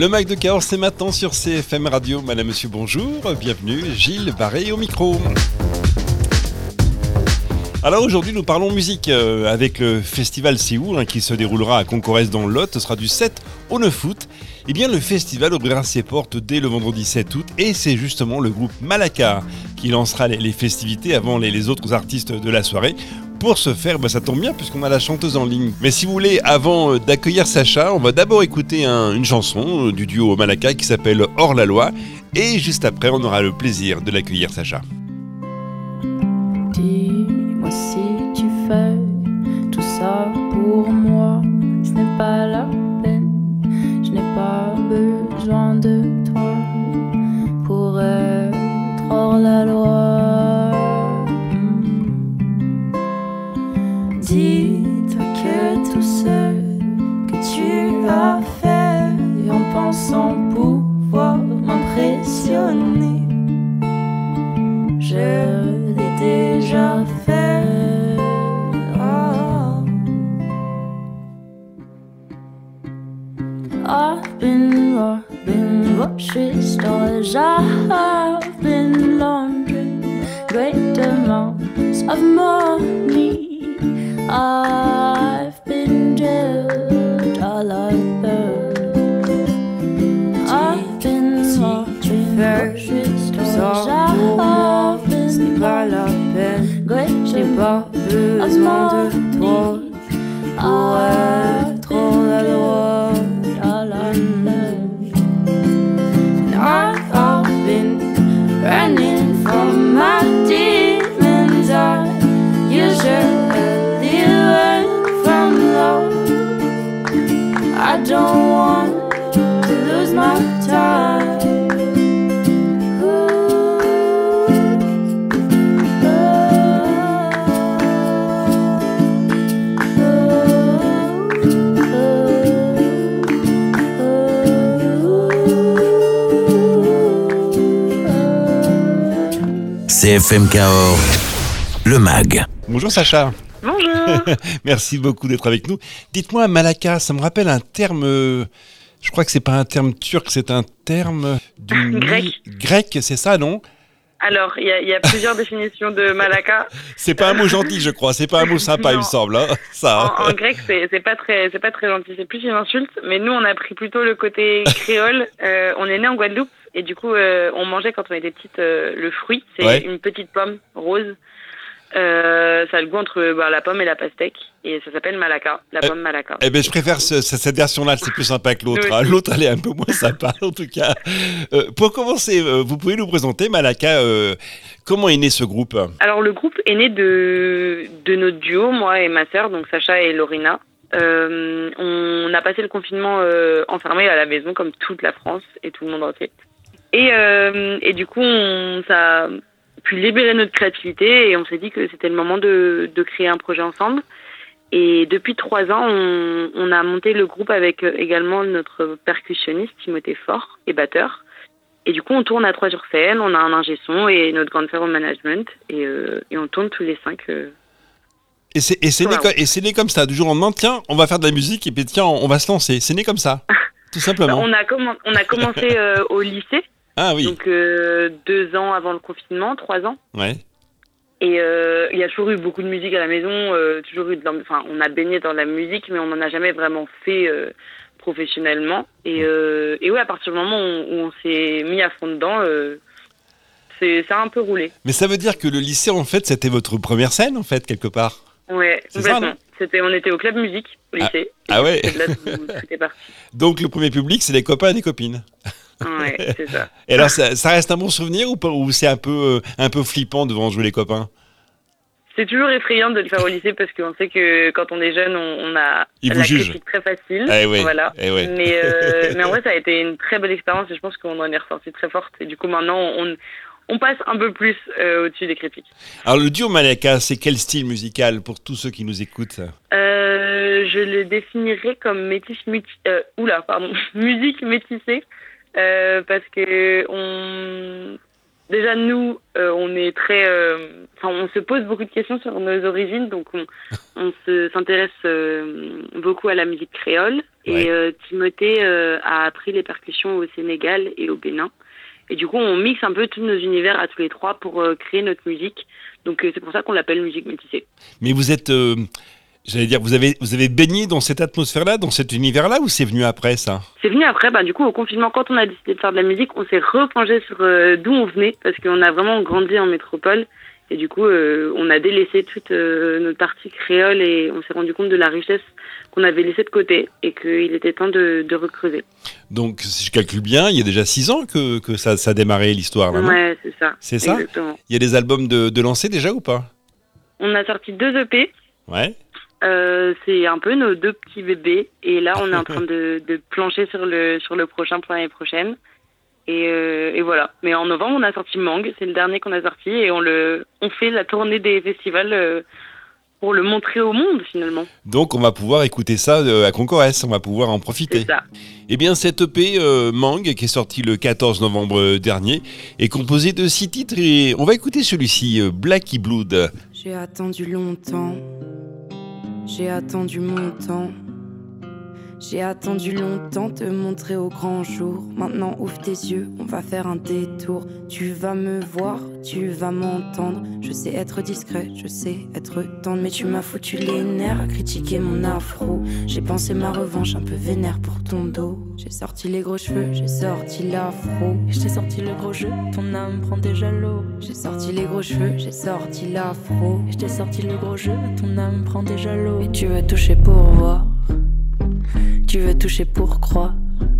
Le Mac de Cahors, c'est maintenant sur CFM Radio. Madame, monsieur, bonjour. Bienvenue, Gilles Barré au micro. Alors aujourd'hui, nous parlons musique avec le festival Séoul qui se déroulera à Concorès dans le Lot. Ce sera du 7 au 9 août. Eh bien, le festival ouvrira ses portes dès le vendredi 7 août et c'est justement le groupe Malaka qui lancera les festivités avant les autres artistes de la soirée. Pour ce faire, ça tombe bien puisqu'on a la chanteuse en ligne. Mais si vous voulez, avant d'accueillir Sacha, on va d'abord écouter une chanson du duo Malaka qui s'appelle Hors la loi. Et juste après, on aura le plaisir de l'accueillir Sacha. Dis-moi si tu fais tout ça pour moi, ce n'est pas la peine. Je n'ai pas besoin de toi pour être hors la loi. Dis-toi que tout ce que tu as fait en pensant pouvoir m'impressionner, je l'ai déjà fait. Oh. I've been robbing grocery stores, I've been laundering great amounts of money, I've been jailed all I've heard. I've been robbing grocery stores, I've been pas la peine, great j'ai pas besoin de toi pour être hors la loi. I've been running from my demons. I usually run from love. I don't want to lose my time. CFM Cahors, le MAG. Bonjour Sacha. Bonjour. Merci beaucoup d'être avec nous. Dites-moi, Malaka, ça me rappelle un terme, je crois que c'est pas un terme turc, c'est un terme du grec, c'est ça, non? Alors, il y a plusieurs définitions de Malaka. C'est pas un mot gentil, je crois, c'est pas un mot sympa, il me semble. Hein, ça. En grec, c'est pas très gentil, c'est plus une insulte. Mais nous, on a pris plutôt le côté créole. On est né en Guadeloupe et du coup, on mangeait quand on était petite le fruit. C'est une petite pomme rose. Ça a le goût entre la pomme et la pastèque et ça s'appelle Malaka, la pomme Malaka. Eh ben je préfère cette version-là, c'est plus sympa que l'autre. Oui. Hein. L'autre, elle est un peu moins sympa en tout cas. Pour commencer, vous pouvez nous présenter Malaka. Comment est né ce groupe? Alors le groupe est né de notre duo, moi et ma sœur, donc Sacha et Lorina. On a passé le confinement enfermés à la maison comme toute la France et tout le monde entier. Et du coup, ça a pu libérer notre créativité et on s'est dit que c'était le moment de créer un projet ensemble. Et depuis 3 ans, on a monté le groupe avec également notre percussionniste Timothée Fort et batteur. Et du coup, on tourne à 3 sur scène, on a un ingé son et notre grande sœur au management et on tourne tous les 5. Et c'est né comme ça, du jour au lendemain, tiens, on va faire de la musique et puis tiens, on va se lancer. C'est né comme ça, tout simplement. On a commencé au lycée. Ah oui. Donc 2 ans avant le confinement, 3 ans. Ouais. Et il y a toujours eu beaucoup de musique à la maison, on a baigné dans la musique, mais on n'en a jamais vraiment fait professionnellement. Et ouais, à partir du moment où on s'est mis à fond dedans, ça a un peu roulé. Mais ça veut dire que le lycée, en fait, c'était votre première scène, en fait, quelque part? Ouais, c'est ça, complètement. On était au club musique au lycée. Ah ouais. C'est de là où tout est parti. Donc le premier public, c'est les copains et les copines. Ouais, c'est ça. Et alors, ça reste un bon souvenir ou pas, ou c'est un peu flippant devant jouer les copains? C'est toujours effrayant de le faire au lycée parce qu'on sait que quand on est jeune, on a la critique très facile. Oui, voilà. Oui. Mais en vrai, ça a été une très belle expérience et je pense qu'on en est ressorti très forte. Et du coup, maintenant, on passe un peu plus au-dessus des critiques. Alors, le duo Malaka, c'est quel style musical pour tous ceux qui nous écoutent? Je le définirais comme musique métissée. Parce que déjà nous, on est très, on se pose beaucoup de questions sur nos origines, donc on s'intéresse beaucoup à la musique créole. Ouais. Et Timothée a appris les percussions au Sénégal et au Bénin. Et du coup, on mixe un peu tous nos univers à tous les trois pour créer notre musique. Donc c'est pour ça qu'on l'appelle musique métissée. Mais vous êtes, j'allais dire, vous avez baigné dans cette atmosphère-là, dans cet univers-là, ou c'est venu après ça ? C'est venu après. Du coup, au confinement, quand on a décidé de faire de la musique, on s'est replongé sur d'où on venait, parce qu'on a vraiment grandi en métropole. Et du coup, on a délaissé toute notre partie créole et on s'est rendu compte de la richesse qu'on avait laissée de côté et qu'il était temps de recreuser. Donc, si je calcule bien, il y a déjà 6 ans que ça a démarré l'histoire, là, non ? Ouais, c'est ça. C'est ça ? Exactement. Il y a des albums de lancés déjà ou pas ? On a sorti 2 EP. Ouais. C'est un peu nos 2 petits bébés. Et là, on est en train de plancher sur le prochain pour l'année prochaine. Et voilà. Mais en novembre, on a sorti Mangue. C'est le dernier qu'on a sorti. Et on fait la tournée des festivals pour le montrer au monde, finalement. Donc, on va pouvoir écouter ça à Concorès. On va pouvoir en profiter. C'est ça. Eh bien, cette EP Mangue, qui est sortie le 14 novembre dernier, est composée de 6 titres. Et on va écouter celui-ci, Blacky Blood. J'ai attendu longtemps. J'ai attendu mon temps. J'ai attendu longtemps te montrer au grand jour. Maintenant ouvre tes yeux, on va faire un détour. Tu vas me voir, tu vas m'entendre. Je sais être discret, je sais être tendre. Mais tu m'as foutu les nerfs à critiquer mon afro. J'ai pensé ma revanche un peu vénère pour ton dos. J'ai sorti les gros cheveux, j'ai sorti l'afro. Et j'ai sorti le gros jeu, ton âme prend déjà l'eau. J'ai sorti les gros cheveux, j'ai sorti l'afro. Et j'ai sorti le gros jeu, ton âme prend déjà l'eau. Et tu veux toucher pour voir. Tu veux toucher pour croire.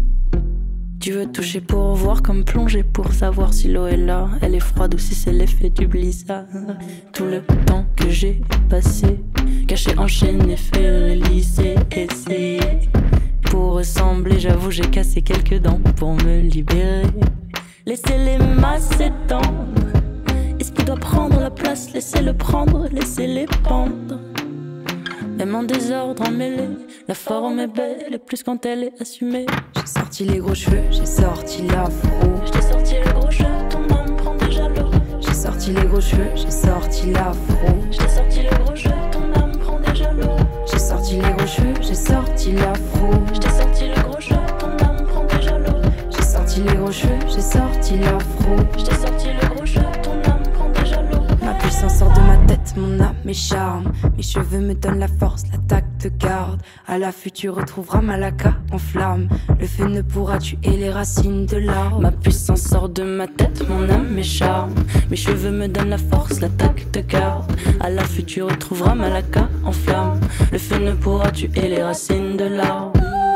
Tu veux toucher pour voir, comme plonger pour savoir si l'eau est là. Elle est froide ou si c'est l'effet du blizzard. Tout le temps que j'ai passé, caché, enchaîné, fait lycée, essayer. Pour ressembler, j'avoue, j'ai cassé quelques dents pour me libérer. Laissez les masses s'étendre. Est-ce qu'il doit prendre la place? Laissez-le prendre, laissez-les pendre. Même en désordre, emmêlé, la forme est belle, et plus quand elle est assumée. J'ai sorti les gros cheveux, j'ai sorti l'afro. J'ai sorti les gros cheveux, ton âme prend déjà l'eau. J'ai sorti les gros cheveux, j'ai sorti l'afro. J'ai sorti les gros cheveux, ton âme prend déjà l'eau. J'ai sorti les gros cheveux, j'ai sorti l'afro. J'ai sorti les gros cheveux, ton âme prend déjà l'eau. J'ai sorti les gros cheveux, j'ai sorti l'afro. J'ai sorti les gros cheveux, ton âme prend déjà l'eau. Ma puissance sort de ma tête, mon âme, mes charmes. Mes cheveux me donnent la force, l'attaque te garde. À l'affût tu retrouveras Malaka en flamme. Le feu ne pourra tuer les racines de l'arbre. Ma puissance sort de ma tête, mon âme, mes charmes. Mes cheveux me donnent la force, l'attaque te garde. À l'affût tu retrouveras Malaka en flamme. Le feu ne pourra tuer les racines de l'arbre.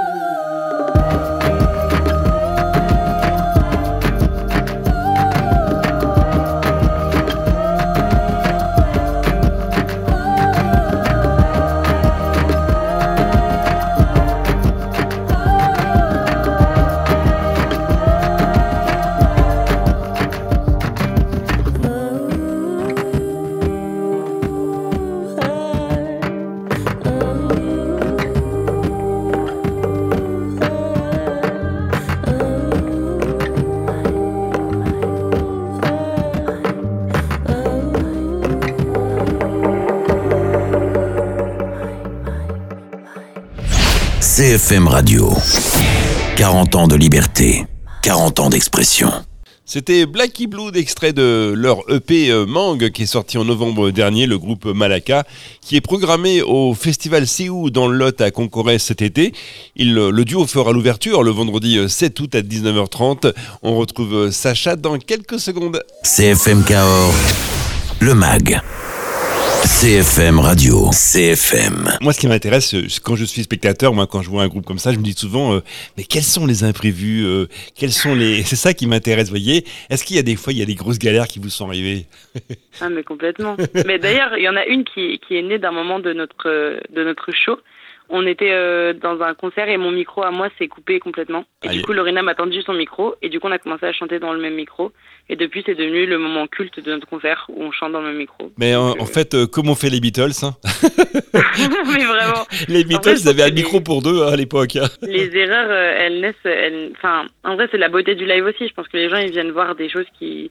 CFM Radio. 40 ans de liberté, 40 ans d'expression. C'était Blacky Blood, extrait de leur EP Mangue, qui est sorti en novembre dernier, le groupe Malaka, qui est programmé au Festival Sioux dans le Lot à Concorès cet été. Le duo fera l'ouverture le vendredi 7 août à 19h30. On retrouve Sacha dans quelques secondes. CFM Cahors, le MAG. CFM Radio, CFM. Moi, ce qui m'intéresse, quand je suis spectateur, quand je vois un groupe comme ça, je me dis souvent, mais quels sont les imprévus, c'est ça qui m'intéresse, vous voyez. Est-ce qu'il y a des fois, il y a des grosses galères qui vous sont arrivées? Ah, mais complètement. Mais d'ailleurs, il y en a une qui est née d'un moment de notre show. On était dans un concert et mon micro à moi s'est coupé complètement. Et du coup, Lorena m'a tendu son micro et du coup, on a commencé à chanter dans le même micro. Et depuis, c'est devenu le moment culte de notre concert où on chante dans le même micro. Mais en fait, comme ont fait les Beatles, hein. Mais vraiment. Les Beatles, ils avaient un micro pour deux à l'époque. Les erreurs, elles naissent. En vrai, c'est la beauté du live aussi. Je pense que les gens, ils viennent voir des choses qui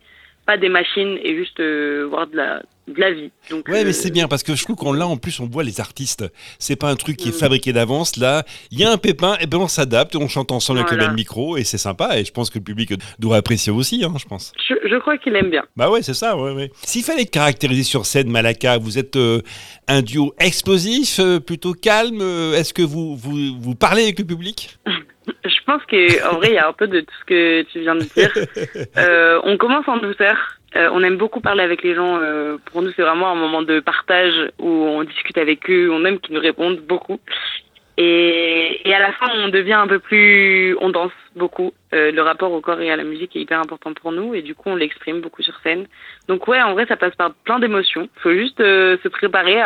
pas des machines et juste voir de la vie. Donc, ouais, mais c'est bien parce que je trouve qu'on là en plus on voit les artistes. C'est pas un truc qui est fabriqué d'avance. Là, il y a un pépin, et ben on s'adapte, on chante ensemble avec le même micro et c'est sympa. Et je pense que le public doit apprécier aussi, je pense. Je crois qu'il aime bien. Bah ouais, c'est ça. Ouais. S'il fallait caractériser sur scène Malaka, vous êtes un duo explosif, plutôt calme. Est-ce que vous parlez avec le public? Je pense qu'en vrai, il y a un peu de tout ce que tu viens de dire. On commence en douceur. On aime beaucoup parler avec les gens. Pour nous, c'est vraiment un moment de partage où on discute avec eux. On aime qu'ils nous répondent beaucoup. Et à la fin, on devient un peu plus... On danse beaucoup. Le rapport au corps et à la musique est hyper important pour nous. Et du coup, on l'exprime beaucoup sur scène. Donc ouais, en vrai, ça passe par plein d'émotions. Il faut juste se préparer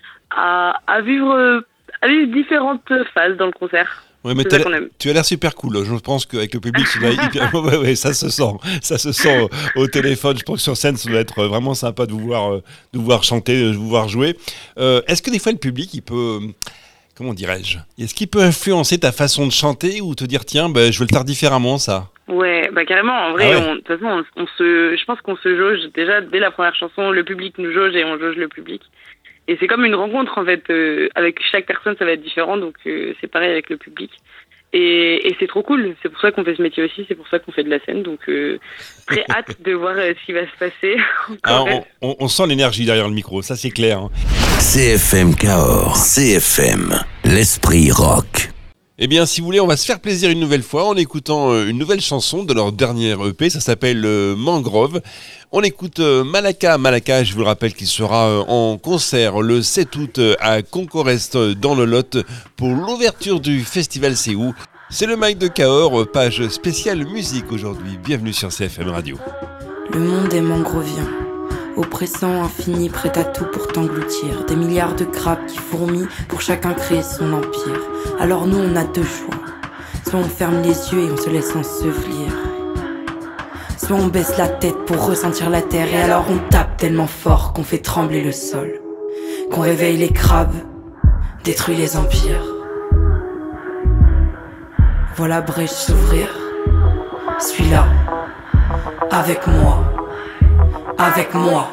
à vivre différentes phases dans le concert. Ouais, mais tu as l'air super cool. Je pense qu'avec le public, ça doit être hyper... ouais, ça se sent au téléphone. Je pense que sur scène, ça doit être vraiment sympa de vous voir chanter, de vous voir jouer. Est-ce que des fois, le public, il peut... Comment dirais-je? Est-ce qu'il peut influencer ta façon de chanter ou te dire, tiens, je vais le faire différemment, ça? Ouais, carrément. En vrai, de toute façon, je pense qu'on se jauge déjà dès la première chanson. Le public nous jauge et on jauge le public. Et c'est comme une rencontre, en fait. Avec chaque personne, ça va être différent. Donc, c'est pareil avec le public. Et c'est trop cool. C'est pour ça qu'on fait ce métier aussi. C'est pour ça qu'on fait de la scène. Donc, très hâte de voir ce qui va se passer. On sent l'énergie derrière le micro. Ça, c'est clair. CFM Cahors. CFM. L'esprit rock. Eh bien, si vous voulez, on va se faire plaisir une nouvelle fois en écoutant une nouvelle chanson de leur dernière EP. Ça s'appelle Mangrove. On écoute Malaka. Malaka, je vous le rappelle, qu'il sera en concert le 7 août à Concorest dans le Lot pour l'ouverture du festival C'est où. C'est le Mike de Cahors, page spéciale musique aujourd'hui. Bienvenue sur CFM Radio. Le monde est mangrovien, oppressant, infini, prêt à tout pour t'engloutir. Des milliards de crabes qui fourmillent pour chacun créer son empire. Alors nous on a deux choix, soit on ferme les yeux et on se laisse ensevelir, soit on baisse la tête pour ressentir la terre. Et alors on tape tellement fort qu'on fait trembler le sol, qu'on réveille les crabes, détruit les empires. Voilà brèche s'ouvrir, suis-là, avec moi, avec moi.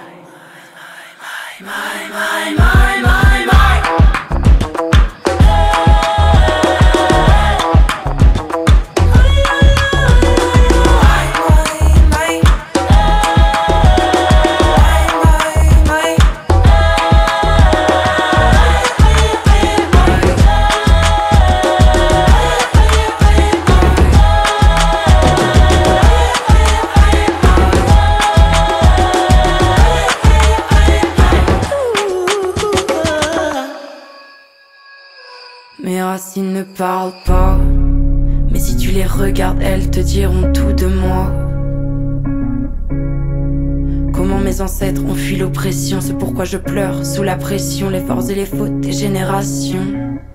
Mes racines ne parlent pas, mais si tu les regardes, elles te diront tout de moi. Comment mes ancêtres ont fui l'oppression, c'est pourquoi je pleure sous la pression, les forces et les fautes des générations.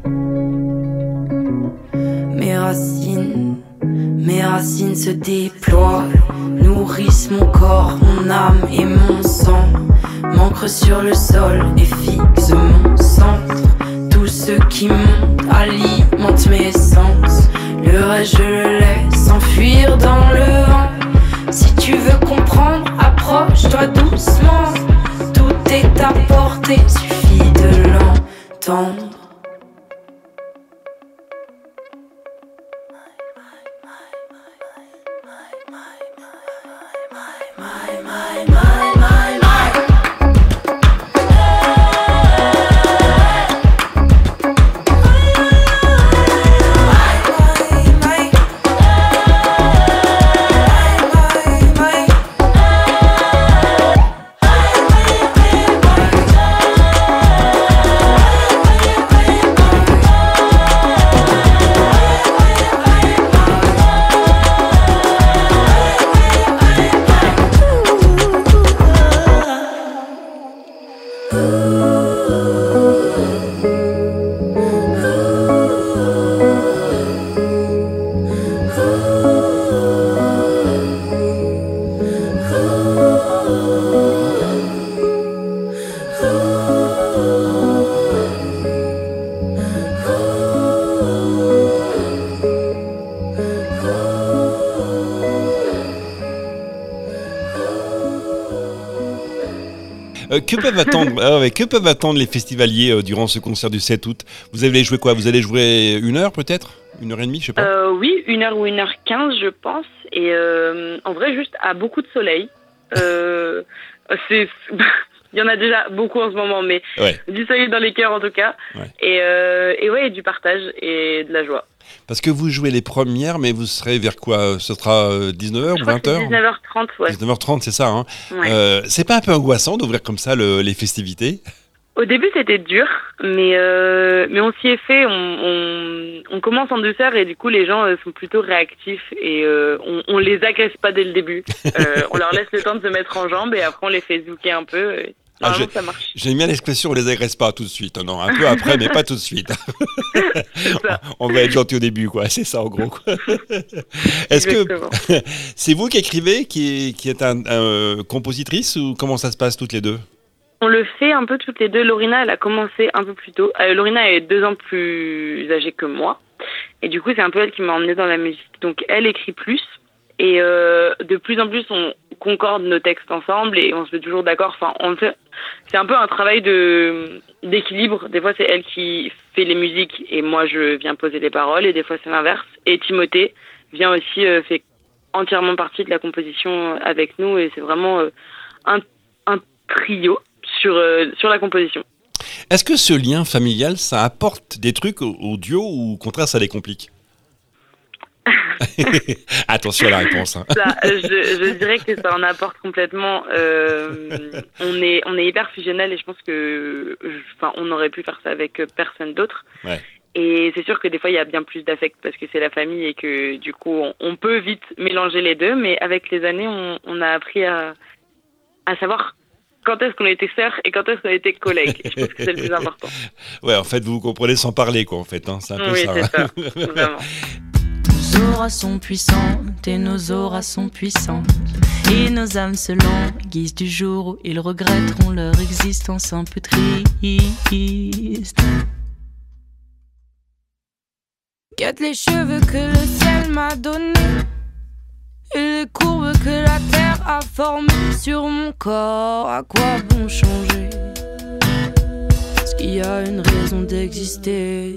Mes racines se déploient, nourrissent mon corps, mon âme et mon sang. M'ancre sur le sol et fixe mon centre. Tout ce qui monte alimente mes sens. Le reste je le laisse s'enfuir dans le vent. Si tu veux comprendre, approche-toi doucement. Tout est à portée, suffit de l'entendre. Que peuvent attendre les festivaliers durant ce concert du 7 août? Vous allez jouer quoi? Vous allez jouer 1 heure peut-être? 1h30, je sais pas. Oui, 1h ou 1h15, je pense. Et en vrai, juste à beaucoup de soleil. Il y en a déjà beaucoup en ce moment, mais du soleil dans les cœurs en tout cas. Ouais. Et du partage et de la joie. Parce que vous jouez les premières, mais vous serez vers quoi? Ce sera 19h ou 20h? 19h30, ouais. 19h30, c'est ça, hein. Ouais. C'est pas un peu angoissant d'ouvrir comme ça les festivités? Au début, c'était dur, mais on s'y est fait. On commence en douceur et du coup, les gens sont plutôt réactifs et on les agresse pas dès le début. On leur laisse le temps de se mettre en jambes et après, on les fait zouker un peu. Ça marche. J'aime bien l'expression, on les agresse pas tout de suite. Non, un peu après, mais pas tout de suite. On va être gentil au début, quoi. C'est ça, en gros. Quoi. Est-ce Exactement. Que c'est vous qui écrivez, qui êtes compositrice ou comment ça se passe toutes les deux? On le fait un peu toutes les deux. Lorina, elle a commencé un peu plus tôt. Lorina est 2 ans plus âgée que moi. Et du coup, c'est un peu elle qui m'a emmenée dans la musique. Donc, elle écrit plus. Et de plus en plus, on concorde nos textes ensemble et on se met toujours d'accord. Enfin, c'est un peu un travail d'équilibre. Des fois, c'est elle qui fait les musiques et moi, je viens poser les paroles. Et des fois, c'est l'inverse. Et Timothée vient aussi, fait entièrement partie de la composition avec nous. Et c'est vraiment un trio sur la composition. Est-ce que ce lien familial, ça apporte des trucs au duo ou au contraire, ça les complique? Attention à la réponse. Hein. Je dirais que ça en apporte complètement. On est hyper fusionnel et je pense que, on aurait pu faire ça avec personne d'autre. Ouais. Et c'est sûr que des fois il y a bien plus d'affect parce que c'est la famille et que du coup on peut vite mélanger les deux. Mais avec les années, on a appris à savoir quand est-ce qu'on était sœurs et quand est-ce qu'on était collègues. Je pense que c'est le plus important. Ouais, en fait, vous vous comprenez sans parler, quoi, en fait. Hein. C'est un peu ça. Oui, c'est ça, vraiment. Nos auras sont puissantes et nos auras sont puissantes. Et nos âmes se languissent du jour où ils regretteront leur existence un peu triste. Guette les cheveux que le ciel m'a donnés et les courbes que la terre a formées sur mon corps. À quoi bon changer? Est-ce qu'il y a une raison d'exister?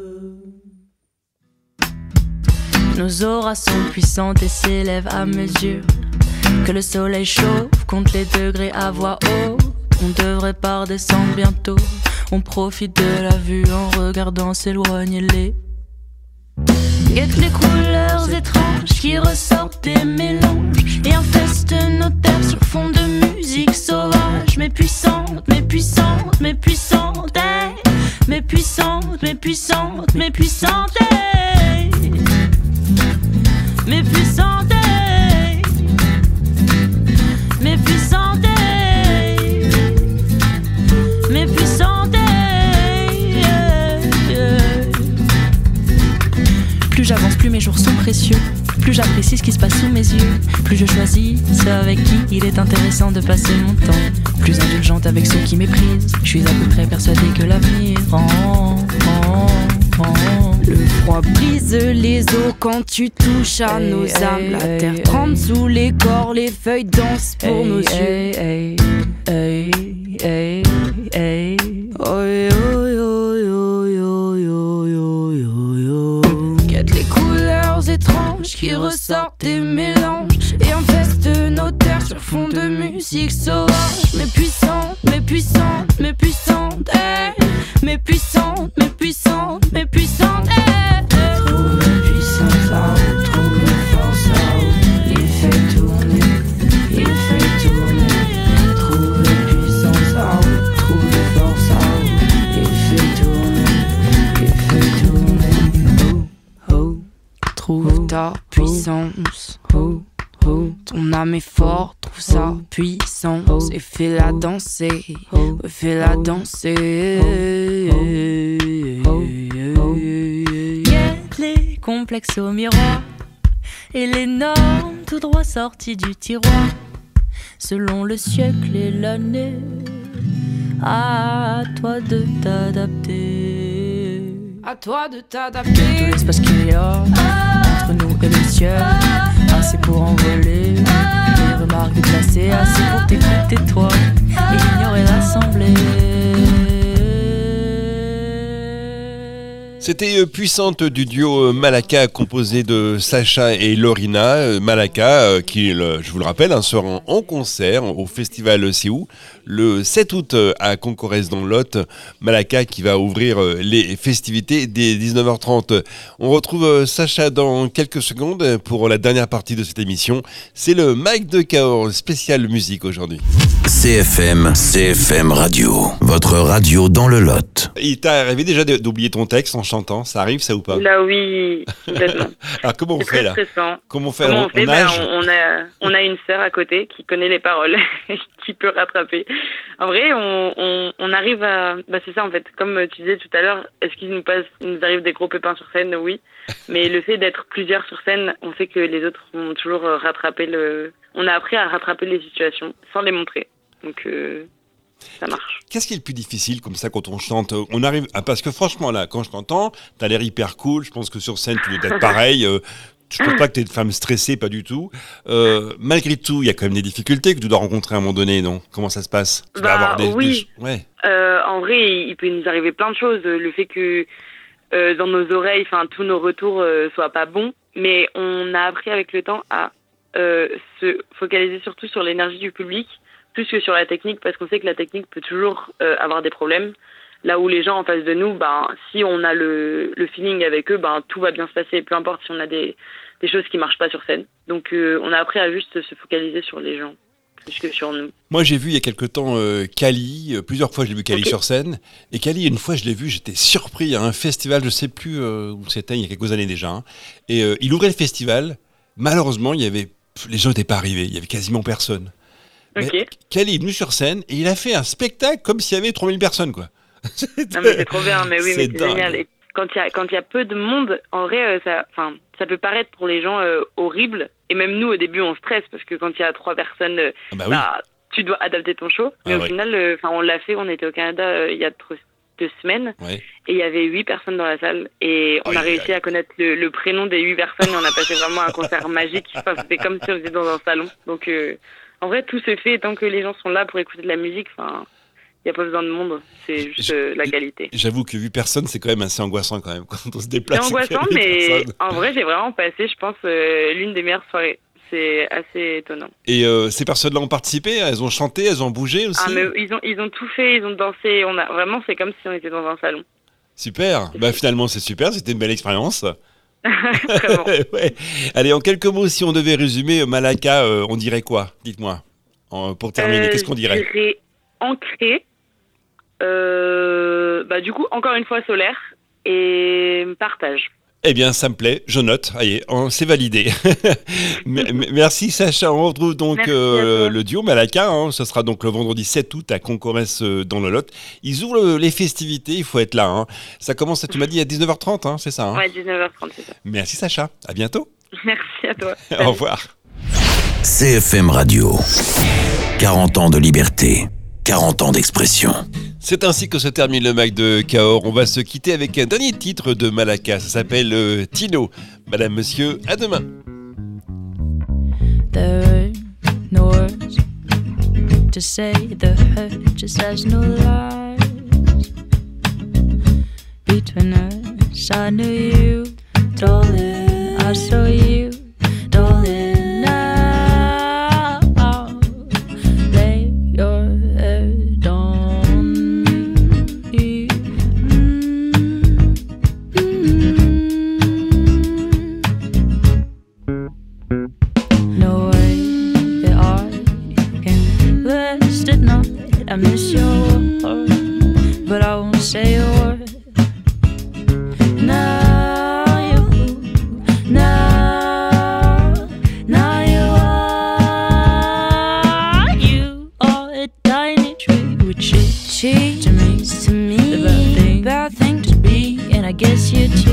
Nos auras sont puissantes et s'élèvent à mesure que le soleil chauffe, compte les degrés à voix haute. On devrait pas redescendre bientôt. On profite de la vue en regardant s'éloigner les. Guette les couleurs étranges qui ressortent des mélanges et infestent nos terres sur fond de musique sauvage. Mais puissante, mais puissante, mais puissante, hey. Mais puissante, mais puissante, mais puissante, hey. Mais puissante, hey. Mais puissante, hey. Mais puissante, hey. Plus j'avance, plus mes jours sont précieux. Plus j'apprécie ce qui se passe sous mes yeux. Plus je choisis ceux avec qui il est intéressant de passer mon temps. Plus indulgente avec ceux qui méprisent. Je suis à peu près persuadée que l'avenir le froid brise les os quand tu touches à nos âmes. La terre tremble sous les corps, les feuilles dansent pour nos yeux. Guette les couleurs étranges qui ressortent des mélanges et infestent nos terres sur fond de musique sauvage. Mais puissante, mais puissante, mais puissante, hey. Mais puissante, mais puissante, mais puissante, hey. Trouve mes puissances à haut, trouve mes forces à haut. Il fait tourner, il fait tourner. Trouve mes puissances à haut, trouve mes forces à haut. Il fait tourner, il fait tourner. Oh, oh. Trouve ta puissance, oh. Oh, ton âme est forte, trouve sa puissance et fais-la danser, fais-la danser. Guette les complexes au miroir et les normes tout droit sorties du tiroir. Selon le siècle et l'année, à toi de t'adapter. À toi de t'adapter. Tout l'espace qu'il y a entre nous et le ciel. Assez pour envoler les remarques déplacées, assez pour t'écouter toi. et ignorer l'assemblée. C'était Puissante du duo Malaka composé de Sacha et Lorina. Malaka qui, je vous le rappelle, sera en concert au festival Sioux le 7 août à Concorès dans le Lot. Malaka qui va ouvrir les festivités dès 19h30. On retrouve Sacha dans quelques secondes pour la dernière partie de cette émission. C'est le Mike de Cahors spécial musique aujourd'hui. CFM Radio, votre radio dans le Lot. Il t'a arrivé déjà d'oublier ton texte en chantant, ça arrive ça ou pas? Là oui, complètement. Alors comment on fait là? Comment on fait? On a une sœur à côté qui connaît les paroles, qui peut rattraper. En vrai, on arrive à... c'est ça en fait, comme tu disais tout à l'heure, est-ce qu'il nous arrive des gros pépins sur scène? Oui. Mais le fait d'être plusieurs sur scène, on sait que les autres vont toujours rattraper On a appris à rattraper les situations sans les montrer. Donc ça marche. Qu'est-ce qui est le plus difficile comme ça quand on chante? On arrive parce que franchement là, quand je t'entends, t'as l'air hyper cool. Je pense que sur scène tu dois être pareil. Je pense pas que t'es une femme stressée, pas du tout. Malgré tout, il y a quand même des difficultés que tu dois rencontrer à un moment donné, non? Comment ça se passe? Tu vas avoir oui. Ouais. En vrai, il peut nous arriver plein de choses. Le fait que dans nos oreilles, tous nos retours soient pas bons, mais on a appris avec le temps à se focaliser surtout sur l'énergie du public plus que sur la technique, parce qu'on sait que la technique peut toujours avoir des problèmes. Là où les gens en face de nous, si on a le feeling avec eux, tout va bien se passer, peu importe si on a des choses qui marchent pas sur scène. Donc on a appris à juste se focaliser sur les gens plus que sur nous. Moi j'ai vu il y a quelque temps Kali, plusieurs fois je l'ai vu Kali sur scène, et Kali une fois je l'ai vu, j'étais surpris à un festival, je sais plus où c'était, il y a quelques années déjà, et il ouvrait le festival, malheureusement les gens n'étaient pas arrivés, il y avait quasiment personne. Okay. Kali est venu sur scène et il a fait un spectacle comme s'il y avait 3000 personnes quoi. Non mais c'est trop bien, mais oui, c'est génial. Et quand il y a peu de monde, en vrai, ça peut paraître pour les gens horrible. Et même nous, au début, on stresse parce que quand il y a 3 personnes, tu dois adapter ton show. Mais au final, on l'a fait. On était au Canada il y a 2 semaines et il y avait 8 personnes dans la salle et on a réussi à connaître le prénom des 8 personnes et on a passé vraiment un concert magique. C'était comme si on était dans un salon. Donc en vrai, tout se fait tant que les gens sont là pour écouter de la musique. Il n'y a pas besoin de monde, c'est juste la qualité. J'avoue que 8 personnes, c'est quand même assez angoissant quand même quand on se déplace. C'est angoissant, mais en vrai, j'ai vraiment passé, je pense, l'une des meilleures soirées. C'est assez étonnant. Et ces personnes-là ont participé? Elles ont chanté? Elles ont bougé aussi? Ah, mais ils ont tout fait, ils ont dansé. Vraiment, c'est comme si on était dans un salon. Super. Finalement, c'est super. C'était une belle expérience. Ouais. Allez, en quelques mots, si on devait résumer Malaka, on dirait quoi? Dites-moi. Pour terminer, qu'est-ce qu'on dirait? Je dirais ancré. Du coup, encore une fois, solaire. Et partage. Eh bien, ça me plaît, je note. Allez, c'est validé. Merci Sacha. On retrouve donc le duo Malaka. Ce sera donc le vendredi 7 août à Concorès dans le Lot. Ils ouvrent les festivités, il faut être là. Ça commence, tu m'as dit, à 19h30, c'est ça? Ouais, 19h30, c'est ça. Merci Sacha, à bientôt. Merci à toi. Au revoir. CFM Radio, 40 ans de liberté, 40 ans d'expression. C'est ainsi que se termine le Mac de Cahors. On va se quitter avec un dernier titre de Malaka. Ça s'appelle Tino. Madame, monsieur, à demain. There are no words to say. The hurt just has no lies between us. I knew you, darling. I saw you, darling. I miss your heart, but I won't say a word. Now you are a tiny tree with cheek to me. The bad thing to be, and I guess you're